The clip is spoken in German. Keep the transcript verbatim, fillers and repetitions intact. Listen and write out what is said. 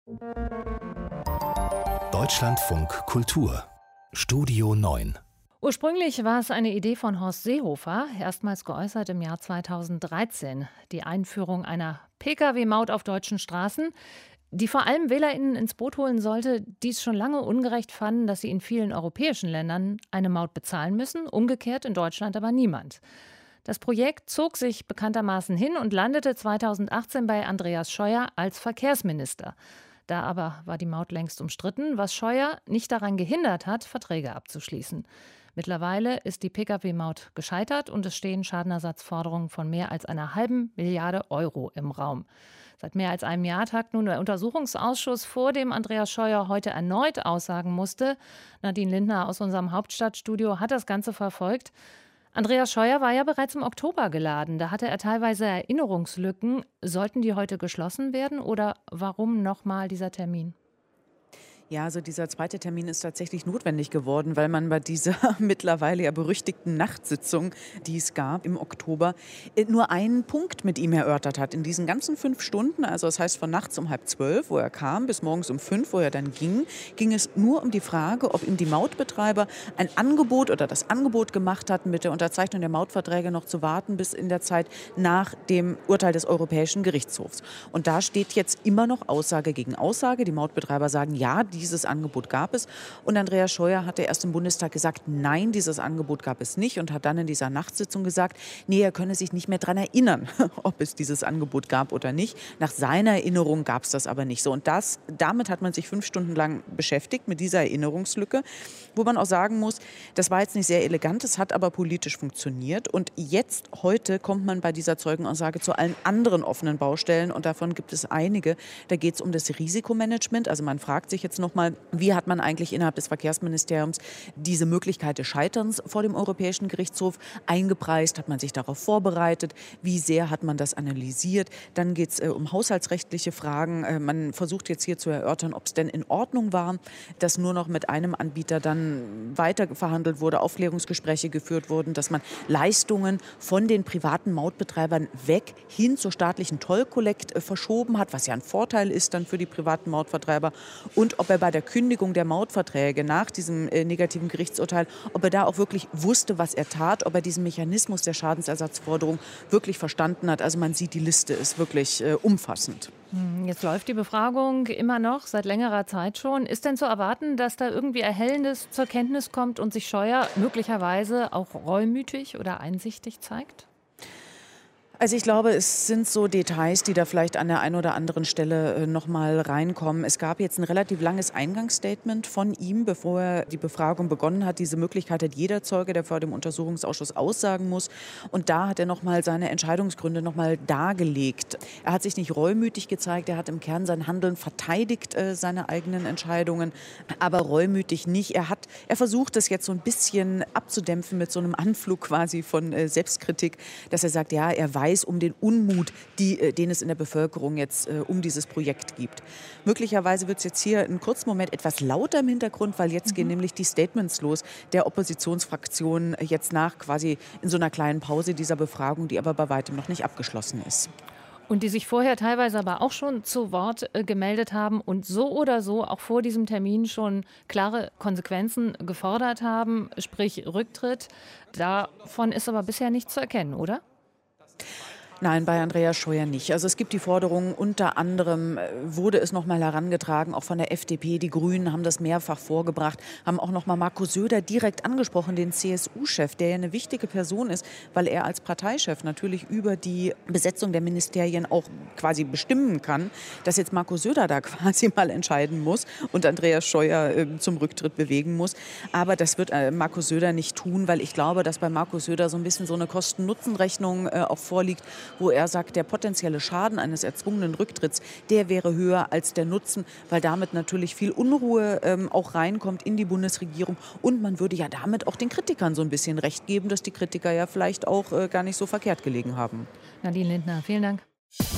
Deutschlandfunk Kultur Studio neun. Ursprünglich war es eine Idee von Horst Seehofer, erstmals geäußert im Jahr zweitausenddreizehn. Die Einführung einer Pkw-Maut auf deutschen Straßen, die vor allem WählerInnen ins Boot holen sollte, die es schon lange ungerecht fanden, dass sie in vielen europäischen Ländern eine Maut bezahlen müssen, umgekehrt in Deutschland aber niemand. Das Projekt zog sich bekanntermaßen hin und landete zweitausendachtzehn bei Andreas Scheuer als Verkehrsminister. Da aber war die Maut längst umstritten, was Scheuer nicht daran gehindert hat, Verträge abzuschließen. Mittlerweile ist die Pkw-Maut gescheitert und es stehen Schadenersatzforderungen von mehr als einer halben Milliarde Euro im Raum. Seit mehr als einem Jahr tagt nun der Untersuchungsausschuss, vor dem Andreas Scheuer heute erneut aussagen musste. Nadine Lindner aus unserem Hauptstadtstudio hat das Ganze verfolgt. Andreas Scheuer war ja bereits im Oktober geladen. Da hatte er teilweise Erinnerungslücken. Sollten die heute geschlossen werden oder warum nochmal dieser Termin? Ja, also dieser zweite Termin ist tatsächlich notwendig geworden, weil man bei dieser mittlerweile ja berüchtigten Nachtsitzung, die es gab im Oktober, nur einen Punkt mit ihm erörtert hat. In diesen ganzen fünf Stunden, also das heißt von nachts um halb zwölf, wo er kam, bis morgens um fünf, wo er dann ging, ging es nur um die Frage, ob ihm die Mautbetreiber ein Angebot oder das Angebot gemacht hatten, mit der Unterzeichnung der Mautverträge noch zu warten, bis in der Zeit nach dem Urteil des Europäischen Gerichtshofs. Und da steht jetzt immer noch Aussage gegen Aussage. Die Mautbetreiber sagen, ja, dieses Angebot gab es. Und Andreas Scheuer hatte erst im Bundestag gesagt, nein, dieses Angebot gab es nicht und hat dann in dieser Nachtsitzung gesagt, nee, er könne sich nicht mehr daran erinnern, ob es dieses Angebot gab oder nicht. Nach seiner Erinnerung gab es das aber nicht so. Und das, damit hat man sich fünf Stunden lang beschäftigt, mit dieser Erinnerungslücke, wo man auch sagen muss, das war jetzt nicht sehr elegant, es hat aber politisch funktioniert. Und jetzt, heute, kommt man bei dieser Zeugenaussage zu allen anderen offenen Baustellen und davon gibt es einige. Da geht es um das Risikomanagement. Also man fragt sich jetzt noch mal, wie hat man eigentlich innerhalb des Verkehrsministeriums diese Möglichkeit des Scheiterns vor dem Europäischen Gerichtshof eingepreist? Hat man sich darauf vorbereitet? Wie sehr hat man das analysiert? Dann geht es äh, um haushaltsrechtliche Fragen. Äh, man versucht jetzt hier zu erörtern, ob es denn in Ordnung war, dass nur noch mit einem Anbieter dann weiter verhandelt wurde, Aufklärungsgespräche geführt wurden, dass man Leistungen von den privaten Mautbetreibern weg hin zur staatlichen Tollkollekt äh, verschoben hat, was ja ein Vorteil ist dann für die privaten Mautvertreiber. Und ob er bei der Kündigung der Mautverträge nach diesem äh, negativen Gerichtsurteil, ob er da auch wirklich wusste, was er tat, ob er diesen Mechanismus der Schadensersatzforderung wirklich verstanden hat. Also man sieht, die Liste ist wirklich äh, umfassend. Jetzt läuft die Befragung immer noch, seit längerer Zeit schon. Ist denn zu erwarten, dass da irgendwie Erhellendes zur Kenntnis kommt und sich Scheuer möglicherweise auch reumütig oder einsichtig zeigt? Also ich glaube, es sind so Details, die da vielleicht an der einen oder anderen Stelle äh, noch mal reinkommen. Es gab jetzt ein relativ langes Eingangsstatement von ihm, bevor er die Befragung begonnen hat. Diese Möglichkeit hat jeder Zeuge, der vor dem Untersuchungsausschuss aussagen muss. Und da hat er noch mal seine Entscheidungsgründe noch mal dargelegt. Er hat sich nicht reumütig gezeigt, er hat im Kern sein Handeln verteidigt, äh, seine eigenen Entscheidungen, aber reumütig nicht. Er hat, er versucht das jetzt so ein bisschen abzudämpfen mit so einem Anflug quasi von äh, Selbstkritik, dass er sagt, ja, er weiß um den Unmut, die, den es in der Bevölkerung jetzt äh, um dieses Projekt gibt. Möglicherweise wird es jetzt hier einen kurzen Moment etwas lauter im Hintergrund, weil jetzt mhm. gehen nämlich die Statements los der Oppositionsfraktionen jetzt nach quasi in so einer kleinen Pause dieser Befragung, die aber bei weitem noch nicht abgeschlossen ist. Und die sich vorher teilweise aber auch schon zu Wort äh, gemeldet haben und so oder so auch vor diesem Termin schon klare Konsequenzen gefordert haben, sprich Rücktritt. Davon ist aber bisher nichts zu erkennen, oder? Nein, bei Andreas Scheuer nicht. Also es gibt die Forderungen, unter anderem wurde es noch mal herangetragen, auch von der F D P. Die Grünen haben das mehrfach vorgebracht, haben auch noch mal Markus Söder direkt angesprochen, den C S U-Chef, der ja eine wichtige Person ist, weil er als Parteichef natürlich über die Besetzung der Ministerien auch quasi bestimmen kann, dass jetzt Markus Söder da quasi mal entscheiden muss und Andreas Scheuer äh, zum Rücktritt bewegen muss. Aber das wird äh, Markus Söder nicht tun, weil ich glaube, dass bei Markus Söder so ein bisschen so eine Kosten-Nutzen-Rechnung äh, auch vorliegt, wo er sagt, der potenzielle Schaden eines erzwungenen Rücktritts, der wäre höher als der Nutzen, weil damit natürlich viel Unruhe ähm, auch reinkommt in die Bundesregierung. Und man würde ja damit auch den Kritikern so ein bisschen recht geben, dass die Kritiker ja vielleicht auch äh, gar nicht so verkehrt gelegen haben. Nadine Lindner, vielen Dank.